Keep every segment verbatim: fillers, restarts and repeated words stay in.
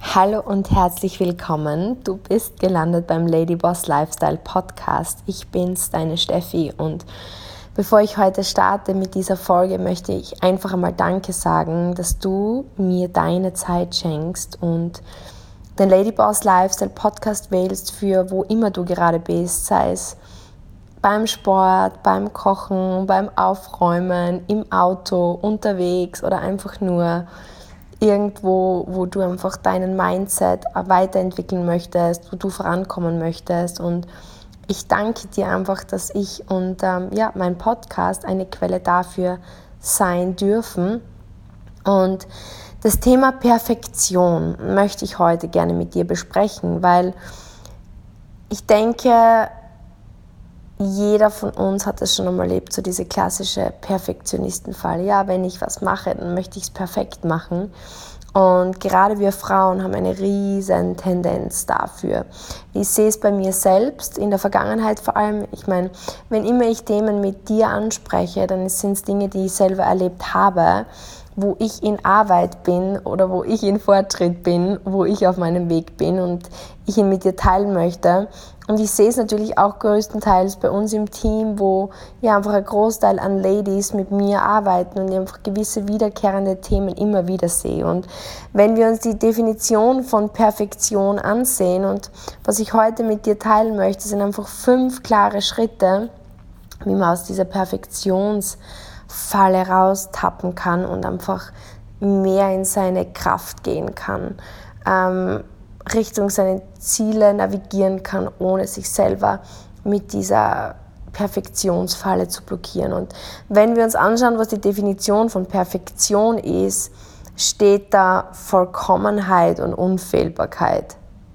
Hallo und herzlich willkommen. Du bist gelandet beim Ladyboss Lifestyle Podcast. Ich bin's, deine Steffi, und bevor ich heute starte mit dieser Folge, möchte ich einfach einmal Danke sagen, dass du mir deine Zeit schenkst und den Ladyboss Lifestyle Podcast wählst für wo immer du gerade bist, sei es beim Sport, beim Kochen, beim Aufräumen, im Auto, unterwegs oder einfach nur irgendwo, wo du einfach deinen Mindset weiterentwickeln möchtest, wo du vorankommen möchtest. Und ich danke dir einfach, dass ich und ähm, ja, mein Podcast eine Quelle dafür sein dürfen. Und das Thema Perfektion möchte ich heute gerne mit dir besprechen, weil ich denke, jeder von uns hat es schon einmal erlebt, so diese klassische Perfektionistenfall. Ja, wenn ich was mache, dann möchte ich es perfekt machen. Und gerade wir Frauen haben eine riesen Tendenz dafür. Ich sehe es bei mir selbst, in der Vergangenheit vor allem. Ich meine, wenn immer ich Themen mit dir anspreche, dann sind es Dinge, die ich selber erlebt habe, wo ich in Arbeit bin oder wo ich in Fortschritt bin, wo ich auf meinem Weg bin und ich ihn mit dir teilen möchte. Und ich sehe es natürlich auch größtenteils bei uns im Team, wo ja einfach ein Großteil an Ladies mit mir arbeiten und ich einfach gewisse wiederkehrende Themen immer wieder sehe. Und wenn wir uns die Definition von Perfektion ansehen, und was ich heute mit dir teilen möchte, sind einfach fünf klare Schritte, wie man aus dieser Perfektionsfalle raustappen kann und einfach mehr in seine Kraft gehen kann. Ähm, Richtung seine Ziele navigieren kann, ohne sich selber mit dieser Perfektionsfalle zu blockieren. Und wenn wir uns anschauen, was die Definition von Perfektion ist, steht da Vollkommenheit und Unfehlbarkeit.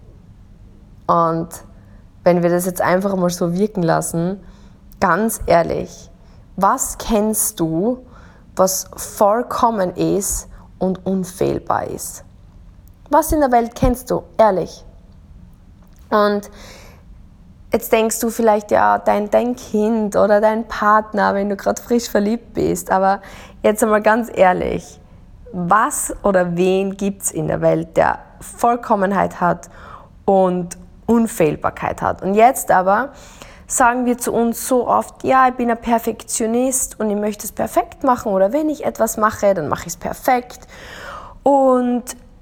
Und wenn wir das jetzt einfach mal so wirken lassen, ganz ehrlich, was kennst du, was vollkommen ist und unfehlbar ist? Was in der Welt kennst du? Ehrlich. Und jetzt denkst du vielleicht, ja, dein, dein Kind oder dein Partner, wenn du gerade frisch verliebt bist. Aber jetzt einmal ganz ehrlich, was oder wen gibt es in der Welt, der Vollkommenheit hat und Unfehlbarkeit hat? Und jetzt aber sagen wir zu uns so oft, ja, ich bin ein Perfektionist und ich möchte es perfekt machen. Oder wenn ich etwas mache, dann mache ich es perfekt. Und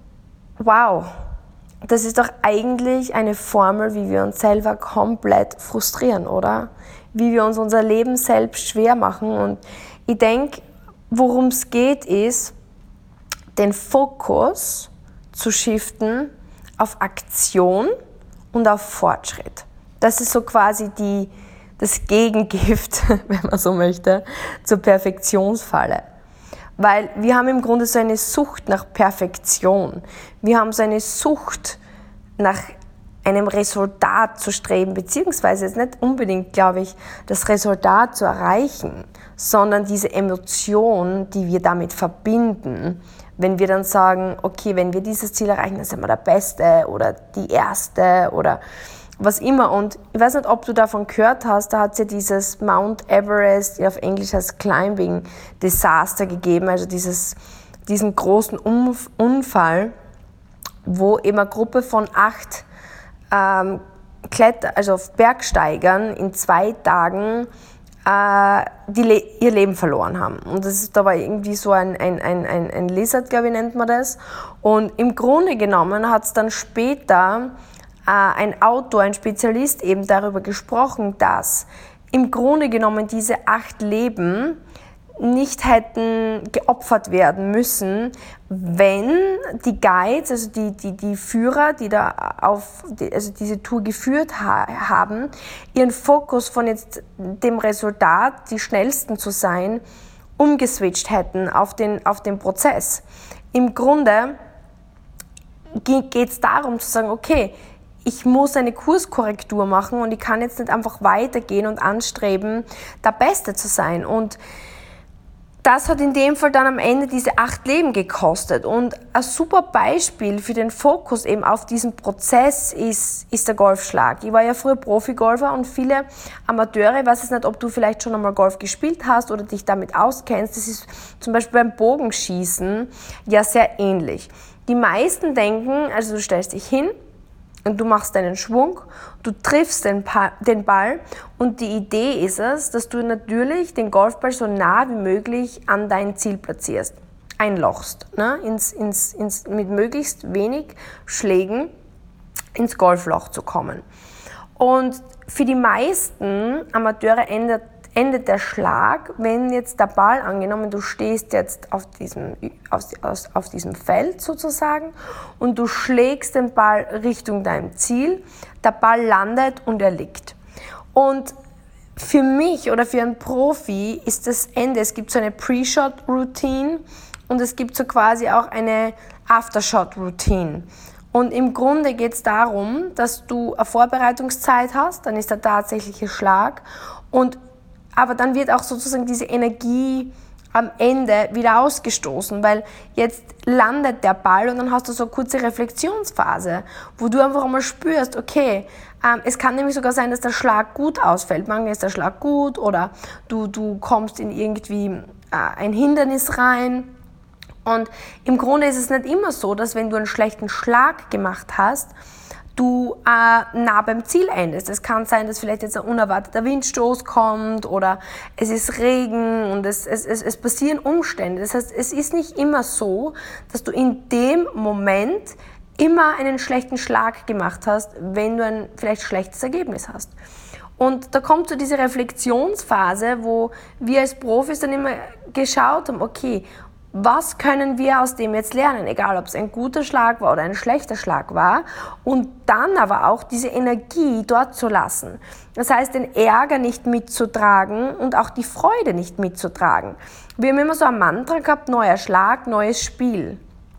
wow, das ist doch eigentlich eine Formel, wie wir uns selber komplett frustrieren, oder? Wie wir uns unser Leben selbst schwer machen. Und ich denke, worum es geht, ist, den Fokus zu shiften auf Aktion und auf Fortschritt. Das ist so quasi die, das Gegengift, wenn man so möchte, zur Perfektionsfalle. Weil wir haben im Grunde so eine Sucht nach Perfektion. Wir haben so eine Sucht nach einem Resultat zu streben, beziehungsweise jetzt nicht unbedingt, glaube ich, das Resultat zu erreichen, sondern diese Emotion, die wir damit verbinden, wenn wir dann sagen, okay, wenn wir dieses Ziel erreichen, dann sind wir der Beste oder die Erste oder was immer. Und ich weiß nicht, ob du davon gehört hast, da hat es ja dieses Mount Everest, auf Englisch heißt Climbing Disaster gegeben, also dieses, diesen großen Umf- Unfall, wo eben eine Gruppe von acht ähm, Kletter, also Bergsteigern in zwei Tagen äh, die Le- ihr Leben verloren haben. Und das ist, da war irgendwie so ein, ein, ein, ein, ein Lizard, glaube ich, nennt man das. Und im Grunde genommen hat es dann später ein Autor, ein Spezialist eben darüber gesprochen, dass im Grunde genommen diese acht Leben nicht hätten geopfert werden müssen, wenn die Guides, also die, die, die Führer, die da auf die, also diese Tour geführt ha- haben, ihren Fokus von jetzt dem Resultat, die Schnellsten zu sein, umgeswitcht hätten auf den, auf den Prozess. Im Grunde geht es darum zu sagen, okay, ich muss eine Kurskorrektur machen und ich kann jetzt nicht einfach weitergehen und anstreben, der Beste zu sein. Und das hat in dem Fall dann am Ende diese acht Leben gekostet. Und ein super Beispiel für den Fokus eben auf diesen Prozess ist, ist der Golfschlag. Ich war ja früher Profigolfer und viele Amateure, ich weiß jetzt nicht, ob du vielleicht schon einmal Golf gespielt hast oder dich damit auskennst, das ist zum Beispiel beim Bogenschießen ja sehr ähnlich. Die meisten denken, also du stellst dich hin, und du machst deinen Schwung, du triffst den, pa- den Ball und die Idee ist es, dass du natürlich den Golfball so nah wie möglich an dein Ziel platzierst, einlochst, ne? ins, ins, ins, mit möglichst wenig Schlägen ins Golfloch zu kommen. Und für die meisten Amateure endet endet der Schlag, wenn jetzt der Ball, angenommen, du stehst jetzt auf diesem, auf, auf diesem Feld sozusagen und du schlägst den Ball Richtung deinem Ziel, der Ball landet und er liegt. Und für mich oder für einen Profi ist das Ende, es gibt so eine Pre-Shot-Routine und es gibt so quasi auch eine After-Shot-Routine. Und im Grunde geht es darum, dass du eine Vorbereitungszeit hast, dann ist der tatsächliche Schlag und aber dann wird auch sozusagen diese Energie am Ende wieder ausgestoßen, weil jetzt landet der Ball und dann hast du so eine kurze Reflexionsphase, wo du einfach einmal spürst, okay, ähm, es kann nämlich sogar sein, dass der Schlag gut ausfällt. Manchmal ist der Schlag gut oder du, du kommst in irgendwie äh, ein Hindernis rein. Und im Grunde ist es nicht immer so, dass wenn du einen schlechten Schlag gemacht hast, du äh, nah beim Ziel endest. Es kann sein, dass vielleicht jetzt ein unerwarteter Windstoß kommt oder es ist Regen und es, es, es, es passieren Umstände. Das heißt, es ist nicht immer so, dass du in dem Moment immer einen schlechten Schlag gemacht hast, wenn du ein vielleicht schlechtes Ergebnis hast. Und da kommt so diese Reflexionsphase, wo wir als Profis dann immer geschaut haben, okay, was können wir aus dem jetzt lernen, egal ob es ein guter Schlag war oder ein schlechter Schlag war, und dann aber auch diese Energie dort zu lassen. Das heißt, den Ärger nicht mitzutragen und auch die Freude nicht mitzutragen. Wir haben immer so ein Mantra gehabt, neuer Schlag, neues Spiel.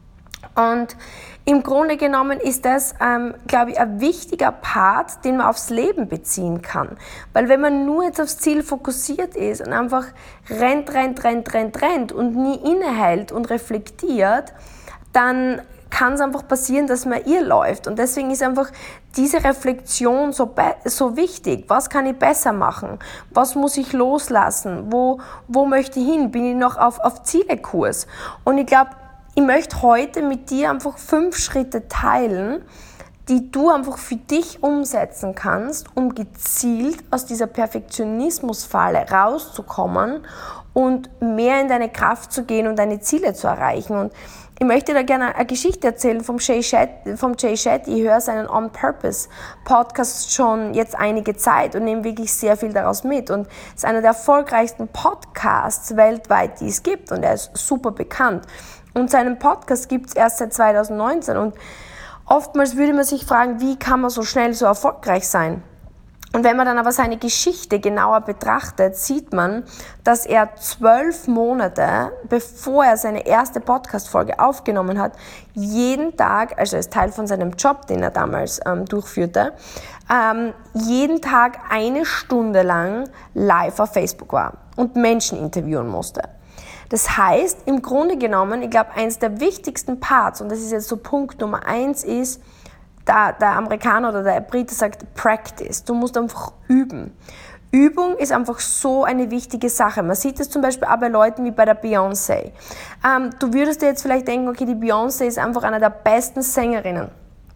Und im Grunde genommen ist das, ähm, glaube ich, ein wichtiger Part, den man aufs Leben beziehen kann. Weil wenn man nur jetzt aufs Ziel fokussiert ist und einfach rennt, rennt, rennt, rennt, rennt und nie innehält und reflektiert, dann kann es einfach passieren, dass man irrläuft. Und deswegen ist einfach diese Reflexion so, be- so wichtig. Was kann ich besser machen? Was muss ich loslassen? Wo, wo möchte ich hin? Bin ich noch auf, auf Zielekurs? Und ich glaube, ich möchte heute mit dir einfach fünf Schritte teilen, die du einfach für dich umsetzen kannst, um gezielt aus dieser Perfektionismusfalle rauszukommen und mehr in deine Kraft zu gehen und deine Ziele zu erreichen. Und ich möchte da gerne eine Geschichte erzählen vom Jay Shetty. Vom Jay Shetty. Ich höre seinen On Purpose Podcast schon jetzt einige Zeit und nehme wirklich sehr viel daraus mit. Und es ist einer der erfolgreichsten Podcasts weltweit, die es gibt. Und er ist super bekannt. Und seinen Podcast gibt es erst seit zwanzig neunzehn. Und oftmals würde man sich fragen, wie kann man so schnell so erfolgreich sein? Und wenn man dann aber seine Geschichte genauer betrachtet, sieht man, dass er zwölf Monate, bevor er seine erste Podcast-Folge aufgenommen hat, jeden Tag, also als Teil von seinem Job, den er damals ähm, durchführte, ähm, jeden Tag eine Stunde lang live auf Facebook war und Menschen interviewen musste. Das heißt, im Grunde genommen, ich glaube, eins der wichtigsten Parts, und das ist jetzt so Punkt Nummer eins, ist, da der Amerikaner oder der Brite sagt Practice. Du musst einfach üben. Übung ist einfach so eine wichtige Sache. Man sieht es zum Beispiel auch bei Leuten wie bei der Beyoncé. Ähm, du würdest dir jetzt vielleicht denken, okay, die Beyoncé ist einfach eine der besten Sängerinnen.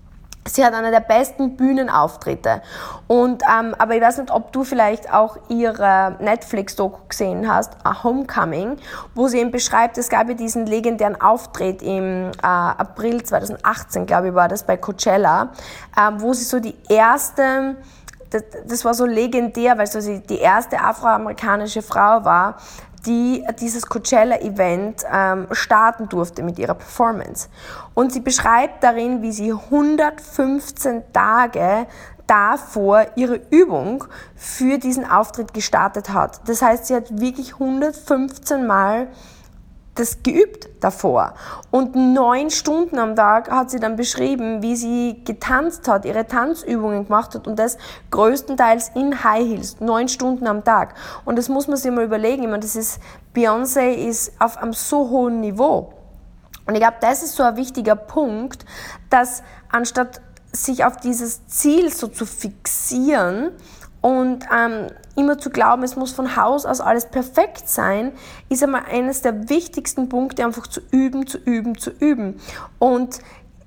Sie hat eine der besten Bühnenauftritte. Und, ähm, aber ich weiß nicht, ob du vielleicht auch ihre Netflix-Doku gesehen hast, A Homecoming, wo sie eben beschreibt, es gab ja diesen legendären Auftritt im äh, April zwanzig achtzehn, glaube ich, war das bei Coachella, äh, wo sie so die erste, das, das war so legendär, weil so sie die erste afroamerikanische Frau war, die dieses Coachella-Event ähm, starten durfte mit ihrer Performance. Und sie beschreibt darin, wie sie hundertfünfzehn Tage davor ihre Übung für diesen Auftritt gestartet hat. Das heißt, sie hat wirklich hundertfünfzehn Mal das geübt davor. Und neun Stunden am Tag hat sie dann beschrieben, wie sie getanzt hat, ihre Tanzübungen gemacht hat und das größtenteils in High Heels, neun Stunden am Tag. Und das muss man sich mal überlegen. Ich meine, das ist, Beyoncé ist auf einem so hohen Niveau. Und ich glaube, das ist so ein wichtiger Punkt, dass anstatt sich auf dieses Ziel so zu fixieren und ähm, immer zu glauben, es muss von Haus aus alles perfekt sein, ist einmal eines der wichtigsten Punkte, einfach zu üben, zu üben, zu üben. Und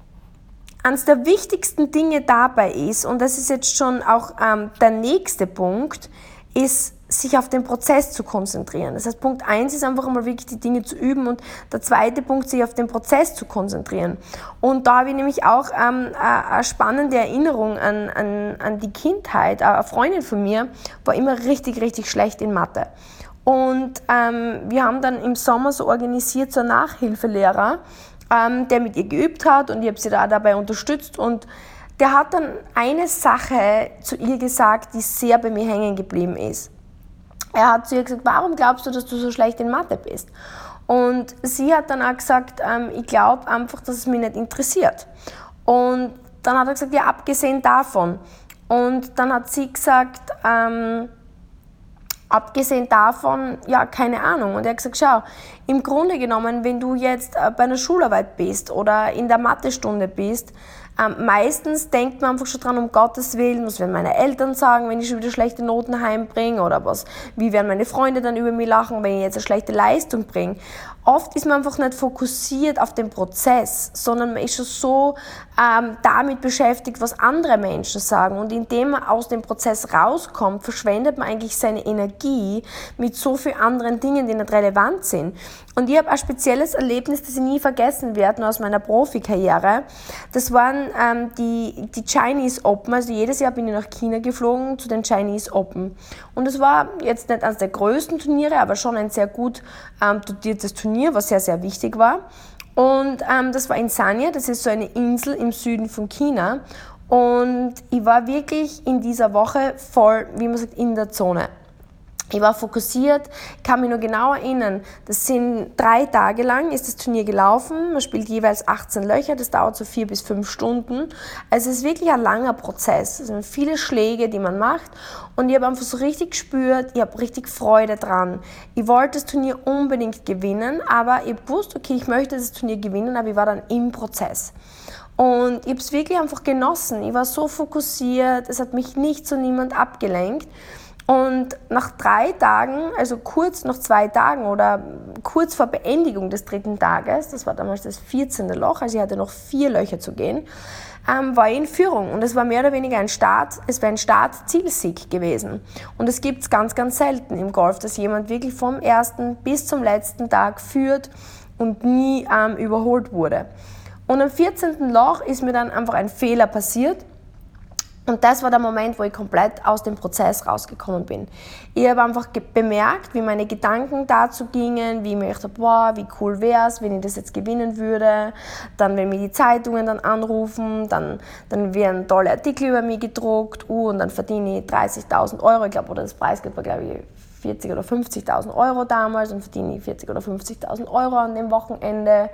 eines der wichtigsten Dinge dabei ist, und das ist jetzt schon auch ähm, der nächste Punkt, ist, sich auf den Prozess zu konzentrieren. Das heißt, Punkt eins ist einfach einmal wirklich die Dinge zu üben und der zweite Punkt, sich auf den Prozess zu konzentrieren. Und da habe ich nämlich auch ähm, eine spannende Erinnerung an, an, an die Kindheit. Eine Freundin von mir war immer richtig, richtig schlecht in Mathe. Und ähm, wir haben dann im Sommer so organisiert, so einen Nachhilfelehrer, ähm, der mit ihr geübt hat und ich habe sie da dabei unterstützt und der hat dann eine Sache zu ihr gesagt, die sehr bei mir hängen geblieben ist. Er hat zu ihr gesagt, warum glaubst du, dass du so schlecht in Mathe bist? Und sie hat dann auch gesagt, ähm, ich glaube einfach, dass es mich nicht interessiert. Und dann hat er gesagt, ja, abgesehen davon. Und dann hat sie gesagt, ähm, abgesehen davon, ja, keine Ahnung. Und er hat gesagt, schau, im Grunde genommen, wenn du jetzt bei einer Schularbeit bist oder in der Mathestunde bist, ähm, meistens denkt man einfach schon dran, um Gottes Willen, was werden meine Eltern sagen, wenn ich schon wieder schlechte Noten heimbringe oder was, wie werden meine Freunde dann über mich lachen, wenn ich jetzt eine schlechte Leistung bringe. Oft ist man einfach nicht fokussiert auf den Prozess, sondern man ist schon so ähm, damit beschäftigt, was andere Menschen sagen. Und indem man aus dem Prozess rauskommt, verschwendet man eigentlich seine Energie mit so vielen anderen Dingen, die nicht relevant sind. Und ich habe ein spezielles Erlebnis, das ich nie vergessen werde, aus meiner Profikarriere. Das waren ähm, die, die Chinese Open. Also jedes Jahr bin ich nach China geflogen zu den Chinese Open. Und es war jetzt nicht eines der größten Turniere, aber schon ein sehr gut ähm, dotiertes Turnier, was sehr, sehr wichtig war. Und ähm, das war in Sanya, das ist so eine Insel im Süden von China. Und ich war wirklich in dieser Woche voll, wie man sagt, in der Zone. Ich war fokussiert, kann mich noch genau erinnern, das sind drei Tage lang, ist das Turnier gelaufen, man spielt jeweils achtzehn Löcher, das dauert so vier bis fünf Stunden. Also es ist wirklich ein langer Prozess, es sind viele Schläge, die man macht und ich habe einfach so richtig gespürt, ich habe richtig Freude dran. Ich wollte das Turnier unbedingt gewinnen, aber ich wusste, okay, ich möchte das Turnier gewinnen, aber ich war dann im Prozess. Und ich habe es wirklich einfach genossen, ich war so fokussiert, es hat mich nicht so niemand abgelenkt. Und nach drei Tagen, also kurz nach zwei Tagen oder kurz vor Beendigung des dritten Tages, das war damals das vierzehnte Loch, also ich hatte noch vier Löcher zu gehen, ähm, war ich in Führung. Und es war mehr oder weniger ein Start, es wäre ein Start-Zielsieg gewesen. Und es gibt es ganz, ganz selten im Golf, dass jemand wirklich vom ersten bis zum letzten Tag führt und nie ähm, überholt wurde. Und am vierzehnten Loch ist mir dann einfach ein Fehler passiert. Und das war der Moment, wo ich komplett aus dem Prozess rausgekommen bin. Ich habe einfach bemerkt, wie meine Gedanken dazu gingen, wie ich mir dachte, boah, wie cool wäre es, wenn ich das jetzt gewinnen würde. Dann, wenn mir die Zeitungen dann anrufen, dann, dann werden tolle Artikel über mich gedruckt, uh, und dann verdiene ich dreißigtausend Euro, ich glaube, oder das Preisgeld war, glaube ich, vierzig oder fünfzigtausend Euro damals, und verdiene ich vierzig oder fünfzigtausend Euro an dem Wochenende.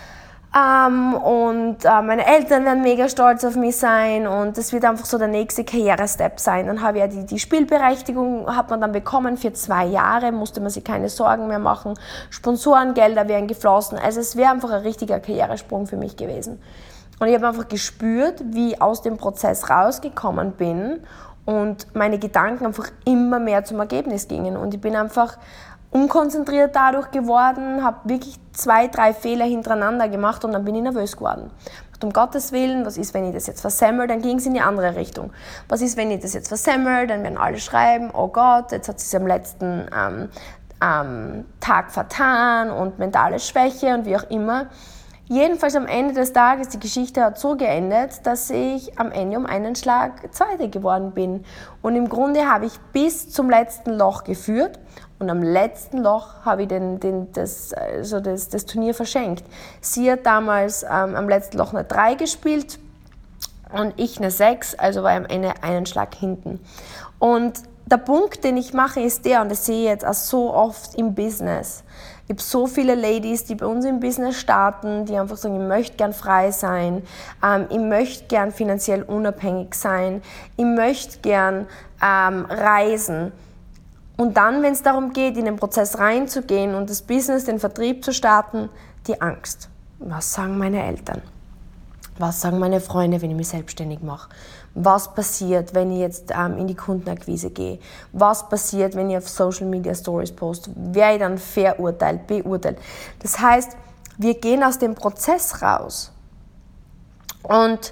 Um, und uh, meine Eltern werden mega stolz auf mich sein und das wird einfach so der nächste Karrierestep sein. Dann habe ich ja die, die Spielberechtigung, hat man dann bekommen für zwei Jahre, musste man sich keine Sorgen mehr machen. Sponsorengelder wären geflossen, also es wäre einfach ein richtiger Karrieresprung für mich gewesen. Und ich habe einfach gespürt, wie ich aus dem Prozess rausgekommen bin und meine Gedanken einfach immer mehr zum Ergebnis gingen. Und ich bin einfach unkonzentriert dadurch geworden, habe wirklich zwei, drei Fehler hintereinander gemacht und dann bin ich nervös geworden. Und um Gottes Willen, was ist, wenn ich das jetzt versemmel, dann ging es in die andere Richtung. Was ist, wenn ich das jetzt versemmel, dann werden alle schreiben, oh Gott, jetzt hat sie es am letzten ähm, ähm, Tag vertan und mentale Schwäche und wie auch immer. Jedenfalls am Ende des Tages, die Geschichte hat so geendet, dass ich am Ende um einen Schlag Zweite geworden bin. Und im Grunde habe ich bis zum letzten Loch geführt und am letzten Loch habe ich den, den, das, also das, das Turnier verschenkt. Sie hat damals ähm, am letzten Loch eine drei gespielt und ich eine sechs, also war ich am Ende einen Schlag hinten. Und der Punkt, den ich mache, ist der, und das sehe ich jetzt auch so oft im Business, Ich habe so viele Ladies, die bei uns im Business starten, die einfach sagen, ich möchte gern frei sein, ähm, ich möchte gern finanziell unabhängig sein, ich möchte gern ähm, reisen. Und dann, wenn es darum geht, in den Prozess reinzugehen und das Business, den Vertrieb zu starten, die Angst. Was sagen meine Eltern? Was sagen meine Freunde, wenn ich mich selbstständig mache? Was passiert, wenn ich jetzt ähm, in die Kundenakquise gehe? Was passiert, wenn ich auf Social Media Stories poste? Werde ich dann verurteilt, beurteilt? Das heißt, wir gehen aus dem Prozess raus. Und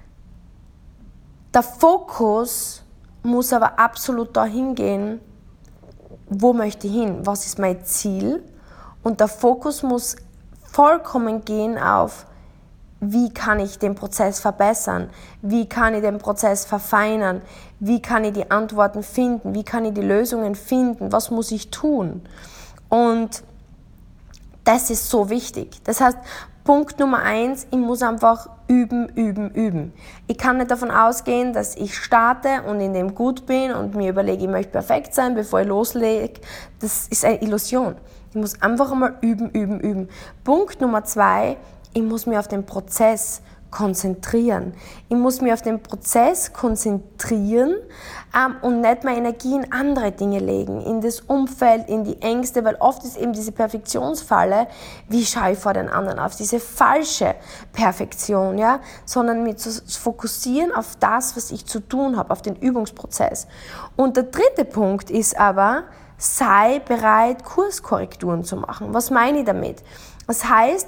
der Fokus muss aber absolut dahin gehen, wo möchte ich hin? Was ist mein Ziel? Und der Fokus muss vollkommen gehen auf, wie kann ich den Prozess verbessern? Wie kann ich den Prozess verfeinern? Wie kann ich die Antworten finden? Wie kann ich die Lösungen finden? Was muss ich tun? Und das ist so wichtig. Das heißt, Punkt Nummer eins, ich muss einfach üben, üben, üben. Ich kann nicht davon ausgehen, dass ich starte und in dem gut bin und mir überlege, ich möchte perfekt sein, bevor ich loslege. Das ist eine Illusion. Ich muss einfach einmal üben, üben, üben. Punkt Nummer zwei, ich muss mich auf den Prozess konzentrieren. Ich muss mich auf den Prozess konzentrieren ähm, und nicht meine Energie in andere Dinge legen, in das Umfeld, in die Ängste, weil oft ist eben diese Perfektionsfalle, wie schaue ich vor den anderen auf, diese falsche Perfektion, ja, sondern mich zu fokussieren auf das, was ich zu tun habe, auf den Übungsprozess. Und der dritte Punkt ist aber, sei bereit, Kurskorrekturen zu machen. Was meine ich damit? Das heißt,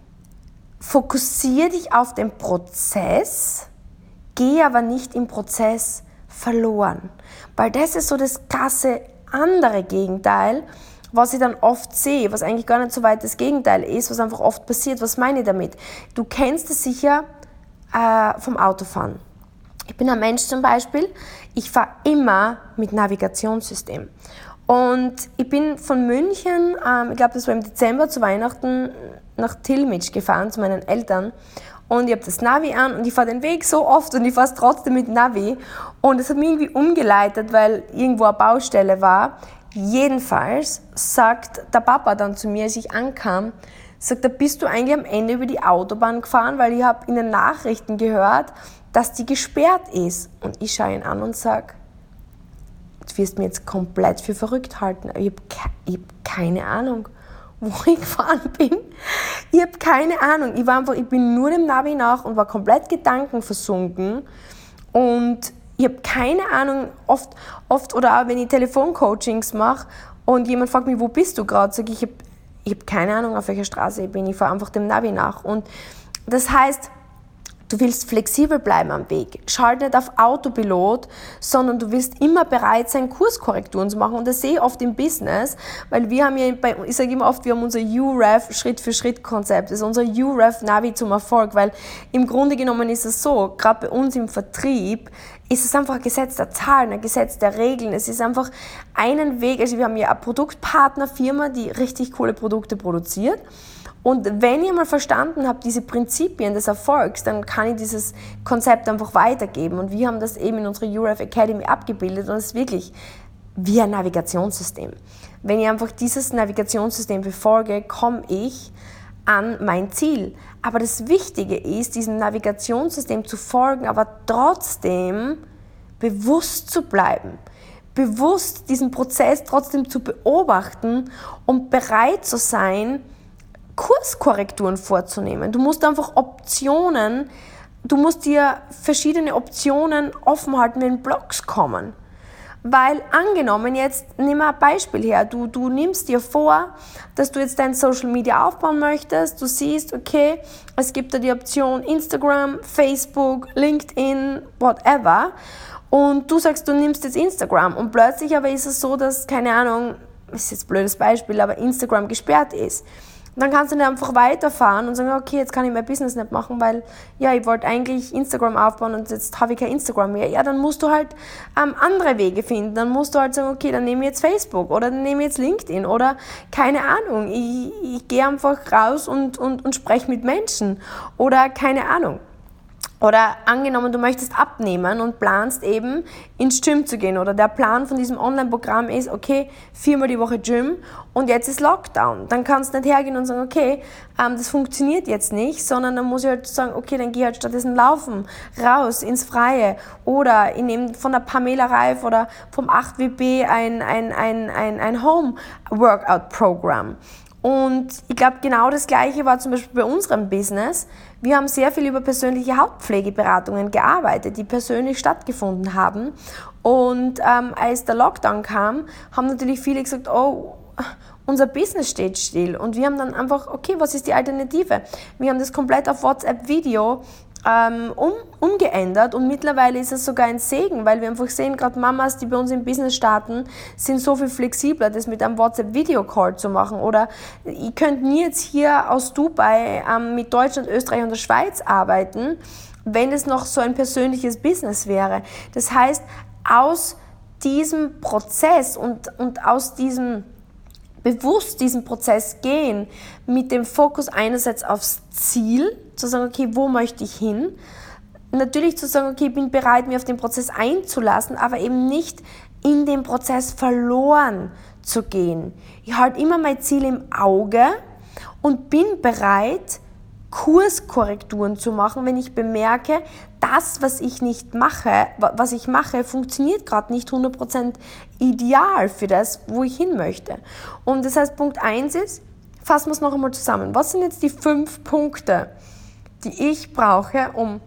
fokussiere dich auf den Prozess, geh aber nicht im Prozess verloren. Weil das ist so das krasse andere Gegenteil, was ich dann oft sehe, was eigentlich gar nicht so weit das Gegenteil ist, was einfach oft passiert. Was meine ich damit? Du kennst es sicher äh, vom Autofahren. Ich bin ein Mensch zum Beispiel, ich fahre immer mit Navigationssystem. Und ich bin von München, ähm, ich glaube, das war im Dezember zu Weihnachten, nach Tilmitsch gefahren zu meinen Eltern. Und ich habe das Navi an und ich fahre den Weg so oft und ich fahre es trotzdem mit Navi. Und es hat mich irgendwie umgeleitet, weil irgendwo eine Baustelle war. Jedenfalls sagt der Papa dann zu mir, als ich ankam, sagt er, bist du eigentlich am Ende über die Autobahn gefahren, weil ich habe in den Nachrichten gehört, dass die gesperrt ist. Und ich schaue ihn an und sage, du wirst mich jetzt komplett für verrückt halten. Ich habe ke- hab keine Ahnung, wo ich gefahren bin. Ich habe keine Ahnung. Ich, war einfach, ich bin nur dem Navi nach und war komplett gedankenversunken. Und ich habe keine Ahnung, oft, oft oder auch wenn ich Telefoncoachings mache und jemand fragt mich, wo bist du gerade, sage ich, ich habe ich hab keine Ahnung, auf welcher Straße ich bin. Ich fahre einfach dem Navi nach. Und das heißt, du willst flexibel bleiben am Weg. Schalt nicht auf Autopilot, sondern du willst immer bereit sein, Kurskorrekturen zu machen. Und das sehe ich oft im Business, weil wir haben ja, bei, ich sage immer oft, wir haben unser U R E F Schritt-für-Schritt-Konzept. Das ist unser U R E F Navi zum Erfolg, weil im Grunde genommen ist es so, gerade bei uns im Vertrieb, ist es einfach ein Gesetz der Zahlen, ein Gesetz der Regeln. Es ist einfach einen Weg, also wir haben ja eine Produktpartnerfirma, die richtig coole Produkte produziert. Und wenn ihr mal verstanden habt, diese Prinzipien des Erfolgs, dann kann ich dieses Konzept einfach weitergeben. Und wir haben das eben in unserer U R E F Academy abgebildet und es ist wirklich wie ein Navigationssystem. Wenn ich einfach dieses Navigationssystem befolge, komme ich an mein Ziel. Aber das Wichtige ist, diesem Navigationssystem zu folgen, aber trotzdem bewusst zu bleiben. Bewusst diesen Prozess trotzdem zu beobachten und bereit zu sein, Kurskorrekturen vorzunehmen. Du musst einfach Optionen, du musst dir verschiedene Optionen offen halten, wenn Blogs kommen. Weil angenommen, jetzt nehmen wir ein Beispiel her, du, du nimmst dir vor, dass du jetzt dein Social Media aufbauen möchtest, du siehst, okay, es gibt da die Option Instagram, Facebook, LinkedIn, whatever und du sagst, du nimmst jetzt Instagram und plötzlich aber ist es so, dass, keine Ahnung, ist jetzt ein blödes Beispiel, aber Instagram gesperrt ist. Dann kannst du nicht einfach weiterfahren und sagen, okay, jetzt kann ich mein Business nicht machen, weil ja, ich wollte eigentlich Instagram aufbauen und jetzt habe ich kein Instagram mehr. Ja, dann musst du halt ähm, andere Wege finden. Dann musst du halt sagen, okay, dann nehme ich jetzt Facebook oder dann nehme ich jetzt LinkedIn oder keine Ahnung. Ich, ich gehe einfach raus und, und, und spreche mit Menschen oder keine Ahnung. Oder angenommen, du möchtest abnehmen und planst eben ins Gym zu gehen. Oder der Plan von diesem Online-Programm ist, okay, viermal die Woche Gym und jetzt ist Lockdown. Dann kannst du nicht hergehen und sagen, okay, ähm, das funktioniert jetzt nicht, sondern dann muss ich halt sagen, okay, dann geh halt stattdessen laufen, raus ins Freie. Oder ich nehme von der Pamela Reif oder vom acht W B ein, ein, ein, ein, ein Home-Workout-Programm. Und ich glaube, genau das Gleiche war zum Beispiel bei unserem Business. Wir haben sehr viel über persönliche Hautpflegeberatungen gearbeitet, die persönlich stattgefunden haben. Und ähm, als der Lockdown kam, haben natürlich viele gesagt, oh, unser Business steht still. Und wir haben dann einfach, okay, was ist die Alternative? Wir haben das komplett auf WhatsApp-Video ähm, um, umgeändert und mittlerweile ist es sogar ein Segen, weil wir einfach sehen, gerade Mamas, die bei uns im Business starten, sind so viel flexibler, das mit einem WhatsApp-Video-Call zu machen. Oder ihr könnt nie jetzt hier aus Dubai ähm, mit Deutschland, Österreich und der Schweiz arbeiten, wenn es noch so ein persönliches Business wäre. Das heißt, aus diesem Prozess und, und aus diesem bewusst diesen Prozess gehen, mit dem Fokus einerseits aufs Ziel, zu sagen, okay, wo möchte ich hin? Natürlich zu sagen, okay, ich bin bereit, mich auf den Prozess einzulassen, aber eben nicht in den Prozess verloren zu gehen. Ich halte immer mein Ziel im Auge und bin bereit, Kurskorrekturen zu machen, wenn ich bemerke, das, was ich nicht mache, was ich mache, funktioniert gerade nicht hundert Prozent ideal für das, wo ich hin möchte. Und das heißt, Punkt eins ist, fassen wir es noch einmal zusammen. Was sind jetzt die fünf Punkte, die ich brauche, um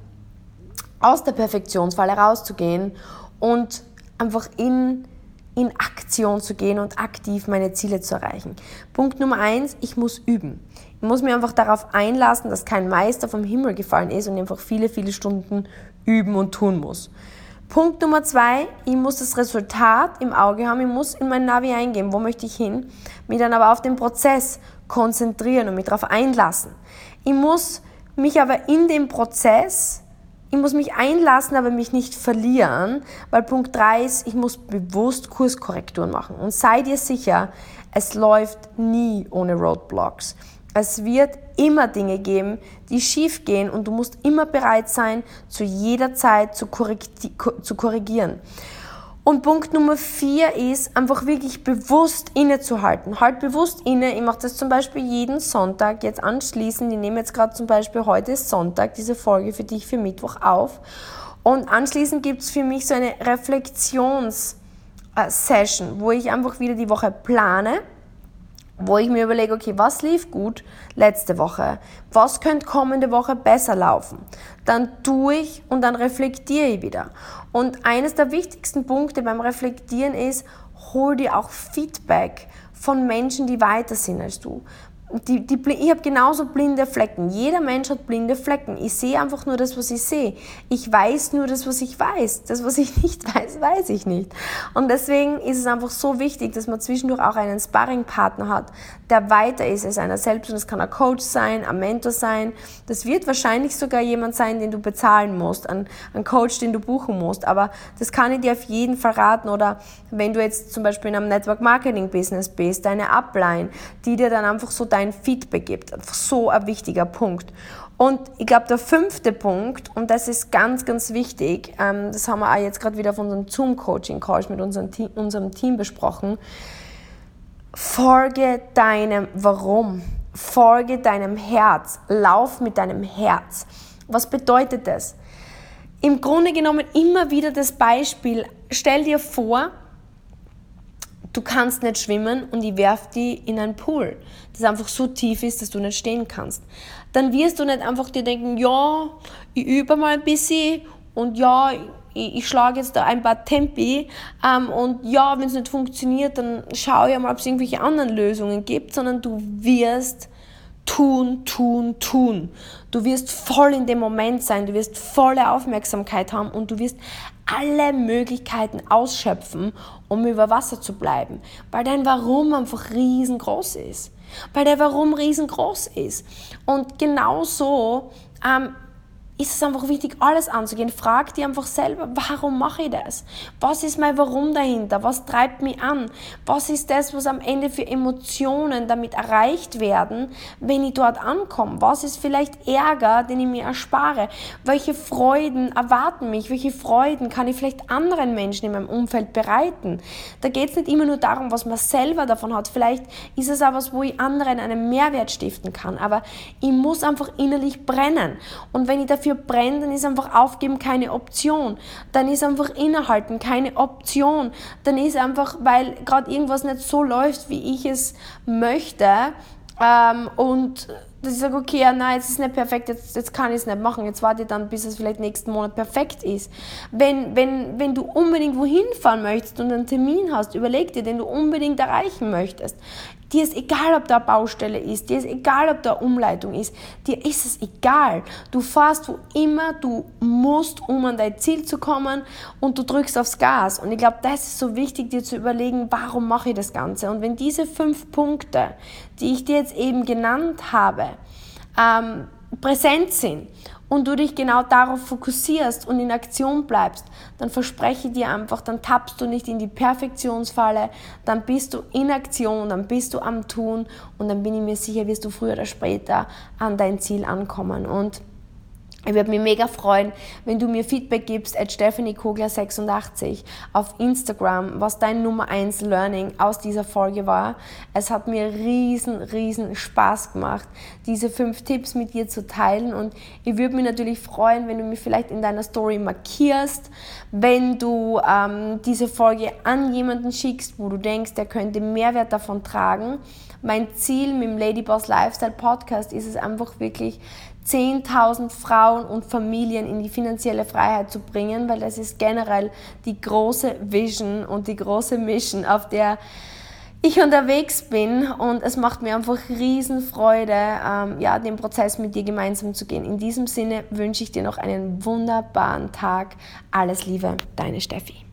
aus der Perfektionsfalle rauszugehen und einfach in, in Aktion zu gehen und aktiv meine Ziele zu erreichen? Punkt Nummer eins, ich muss üben. Ich muss mich einfach darauf einlassen, dass kein Meister vom Himmel gefallen ist und einfach viele, viele Stunden üben und tun muss. Punkt Nummer zwei, ich muss das Resultat im Auge haben, ich muss in mein Navi eingeben, wo möchte ich hin, mich dann aber auf den Prozess konzentrieren und mich darauf einlassen. Ich muss mich aber in dem Prozess, ich muss mich einlassen, aber mich nicht verlieren, weil Punkt drei ist, ich muss bewusst Kurskorrekturen machen. Und sei dir sicher, es läuft nie ohne Roadblocks. Es wird immer Dinge geben, die schief gehen und du musst immer bereit sein, zu jeder Zeit zu korrigieren. Und Punkt Nummer vier ist, einfach wirklich bewusst innezuhalten. Halt bewusst inne. Ich mache das zum Beispiel jeden Sonntag jetzt anschließend. Ich nehme jetzt gerade zum Beispiel, heute ist Sonntag, diese Folge für dich für Mittwoch auf. Und anschließend gibt es für mich so eine Reflexions-Session, wo ich einfach wieder die Woche plane, wo ich mir überlege, okay, was lief gut letzte Woche? Was könnte kommende Woche besser laufen? Dann tue ich und dann reflektiere ich wieder. Und eines der wichtigsten Punkte beim Reflektieren ist, hol dir auch Feedback von Menschen, die weiter sind als du. Die, die, ich habe genauso blinde Flecken. Jeder Mensch hat blinde Flecken. Ich sehe einfach nur das, was ich sehe. Ich weiß nur das, was ich weiß. Das, was ich nicht weiß, weiß ich nicht. Und deswegen ist es einfach so wichtig, dass man zwischendurch auch einen Sparringpartner hat, der weiter ist als einer selbst. Und das kann ein Coach sein, ein Mentor sein. Das wird wahrscheinlich sogar jemand sein, den du bezahlen musst, ein, ein Coach, den du buchen musst. Aber das kann ich dir auf jeden Fall raten. Oder wenn du jetzt zum Beispiel in einem Network-Marketing-Business bist, deine Upline, die dir dann einfach so dein Feedback gibt. Einfach so ein wichtiger Punkt. Und ich glaube, der fünfte Punkt, und das ist ganz, ganz wichtig, ähm, das haben wir auch jetzt gerade wieder auf unserem Zoom-Coaching-Call mit unserem Team, unserem Team besprochen, folge deinem Warum, folge deinem Herz, lauf mit deinem Herz. Was bedeutet das? Im Grunde genommen immer wieder das Beispiel, stell dir vor, du kannst nicht schwimmen und ich werfe dich in einen Pool, das einfach so tief ist, dass du nicht stehen kannst. Dann wirst du nicht einfach dir denken, ja, ich übe mal ein bisschen und ja, ich, ich schlage jetzt da ein paar Tempi ähm, und ja, wenn es nicht funktioniert, dann schau ja mal, ob es irgendwelche anderen Lösungen gibt, sondern du wirst tun, tun, tun. Du wirst voll in dem Moment sein, du wirst volle Aufmerksamkeit haben und du wirst alle Möglichkeiten ausschöpfen, um über Wasser zu bleiben, weil dein Warum einfach riesengroß ist. Weil der Warum riesengroß ist. Und genauso ähm, ist es einfach wichtig, alles anzugehen. Frag dir einfach selber, warum mache ich das? Was ist mein Warum dahinter? Was treibt mich an? Was ist das, was am Ende für Emotionen damit erreicht werden, wenn ich dort ankomme? Was ist vielleicht Ärger, den ich mir erspare? Welche Freuden erwarten mich? Welche Freuden kann ich vielleicht anderen Menschen in meinem Umfeld bereiten? Da geht es nicht immer nur darum, was man selber davon hat. Vielleicht ist es auch was, wo ich anderen einen Mehrwert stiften kann. Aber ich muss einfach innerlich brennen. Und wenn ich dafür brenne, dann ist einfach Aufgeben keine Option. Dann ist einfach Innehalten keine Option. Dann ist einfach, weil gerade irgendwas nicht so läuft, wie ich es möchte, ähm, und dass ich sage, okay, ja, nein, jetzt ist es nicht perfekt, jetzt, jetzt kann ich es nicht machen, jetzt warte ich dann, bis es vielleicht nächsten Monat perfekt ist. Wenn, wenn, wenn du unbedingt wohin fahren möchtest und einen Termin hast, überleg dir, den du unbedingt erreichen möchtest. Dir ist egal, ob da eine Baustelle ist, dir ist egal, ob da eine Umleitung ist, dir ist es egal. Du fährst wo immer du musst, um an dein Ziel zu kommen, und du drückst aufs Gas. Und ich glaube, das ist so wichtig, dir zu überlegen, warum mache ich das Ganze? Und wenn diese fünf Punkte, die ich dir jetzt eben genannt habe, ähm, präsent sind und du dich genau darauf fokussierst und in Aktion bleibst, dann verspreche ich dir einfach, dann tappst du nicht in die Perfektionsfalle, dann bist du in Aktion, dann bist du am Tun, und dann bin ich mir sicher, wirst du früher oder später an dein Ziel ankommen. Und ich würde mich mega freuen, wenn du mir Feedback gibst at Stephanie Kogler sechsundachtzig auf Instagram, was dein Nummer eins Learning aus dieser Folge war. Es hat mir riesen, riesen Spaß gemacht, diese fünf Tipps mit dir zu teilen, und ich würde mich natürlich freuen, wenn du mich vielleicht in deiner Story markierst, wenn du ähm, diese Folge an jemanden schickst, wo du denkst, der könnte Mehrwert davon tragen. Mein Ziel mit dem Ladyboss Lifestyle Podcast ist es einfach wirklich, zehntausend Frauen und Familien in die finanzielle Freiheit zu bringen, weil das ist generell die große Vision und die große Mission, auf der ich unterwegs bin, und es macht mir einfach riesen Freude, ähm, ja, den Prozess mit dir gemeinsam zu gehen. In diesem Sinne wünsche ich dir noch einen wunderbaren Tag. Alles Liebe, deine Steffi.